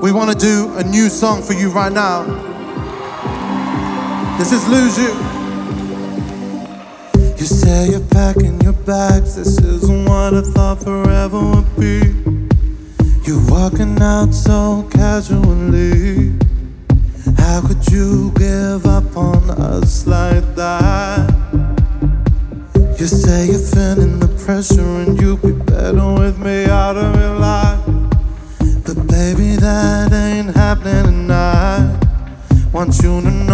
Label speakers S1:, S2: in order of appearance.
S1: We want to do a new song for you right now. This is Lose You. You say you're packing your bags. This isn't what I thought forever would be. You're walking out so casually. How could you give up on us like that? You say you're feeling the pressure and you'd be better with me out of your life. But baby, that ain't happening tonight. Want you to know